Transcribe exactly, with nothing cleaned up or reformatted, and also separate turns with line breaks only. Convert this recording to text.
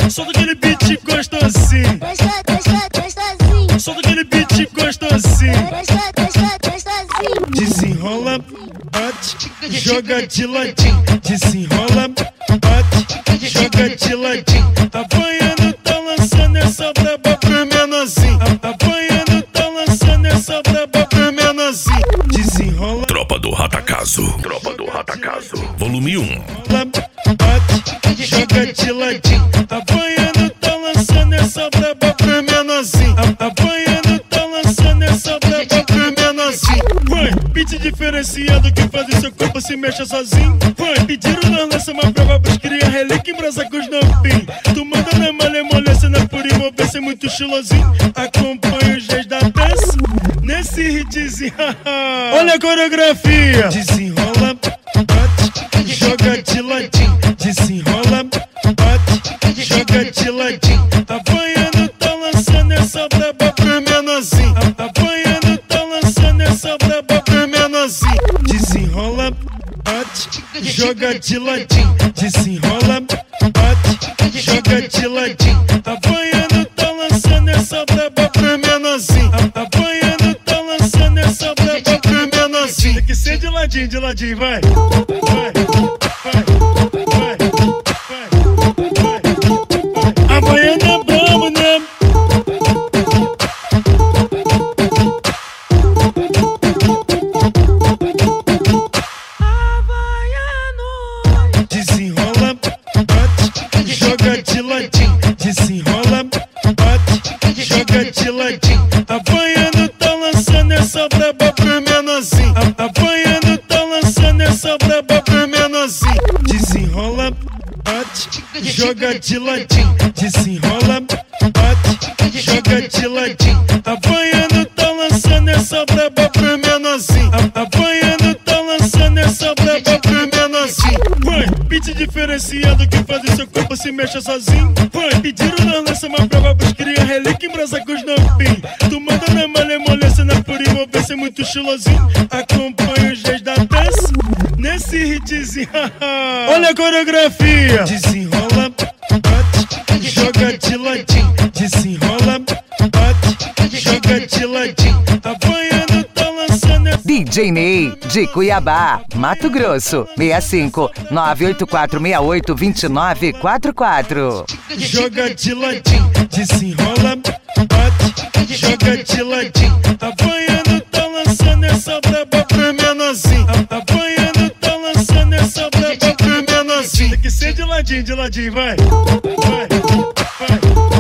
Solta aquele beat gostosinho.
Gostoso, gostoso, gostosinho.
Solta aquele beat gostosinho.
Gostoso, gostoso, gostosinho.
Desenrola, bate, joga de ladinho. Desenrola, bate, joga de ladinho. Apanhando, tá lançando essa braba pro menorzinho. Apanhando, tá lançando essa braba pro menorzinho. Desenrola.
Tropa do Ratacazo. Tropa do Ratacazo. Volume um.
Bate, joga de ladinho. Apanhando, tá lançando essa braba pro menorzinho. Apanhando, tá lançando essa braba pro menorzinho. Vai, beat diferenciado que faz o seu corpo se mexa sozinho. Vai, pediram nós lança uma prova pros cria relíquia em brasa com os novinhos. Tu manda na malemolência, na pura envolvência, muito estilosinho. Acompanha os dias da dança nesse hitzinho. Olha a coreografia. Desenrola, bate, joga de ladinho. Desenrola, bate, joga de ladinho. Apanhando, tá lançando essa braba pro menorzinho. Apanhando, tá lançando essa braba pro menorzinho. Desenrola, bate, joga de ladinho. Desenrola, bate, joga de ladinho. Apanhando, tá lançando essa braba pro menorzinho. Apanhando, tá lançando essa braba pro menorzinho. Tem que ser de ladinho, de ladinho, vai. Vai, vai, vai, vai, vai. Havaiano é brabo, né? Desenrola, bate, joga de ladinho. Desenrola, bate, joga de ladinho. Apanhando, tá lançando essa braba pro menorzinho. Apanhando, tá lançando essa braba pro menorzinho. Desenrola, bate, joga de ladinho. Desenrola, bate, joga de ladinho. Apanhando, tá lançando essa braba pro menorzinho. Apanhando, tá lançando essa braba pro menorzinho. Vai, beat diferenciado que faz o seu corpo se mexa sozinho. Vai, pediram nós lança uma prova pros cria relíquia em brasa com os novinhos. Tu manda na malemolência, na pura envolvência, muito estilosinho. Acompanha os dias da dança nesse hitzinho. Olha a coreografia. Desenrola, bate, joga de ladinho. Desenrola, bate, joga de ladinho. Apanhando, tá lançando essa...
D J Ney, de Cuiabá, Mato Grosso, seis cinco nove oito quatro seis oito dois nove quatro quatro.
Joga de ladinho. Desenrola, bate, joga de ladinho. Apanhando, tá lançando essa braba pro menorzinho. Apanhando, tá lançando essa braba pro menorzinho. Tem que ser de ladinho, de ladinho, vai. Vai, vai.